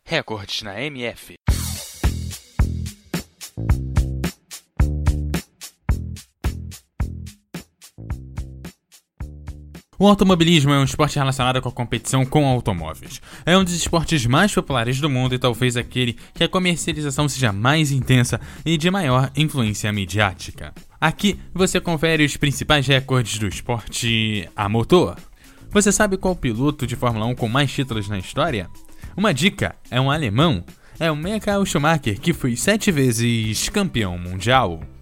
Recordes na MF. O automobilismo é um esporte relacionado com a competição com automóveis. É um dos esportes mais populares do mundo e talvez aquele que a comercialização seja mais intensa e de maior influência midiática. Aqui você confere os principais recordes do esporte a motor. Você sabe qual piloto de Fórmula 1 com mais títulos na história? Uma dica, é um alemão. É o Michael Schumacher, que foi 7 vezes campeão mundial.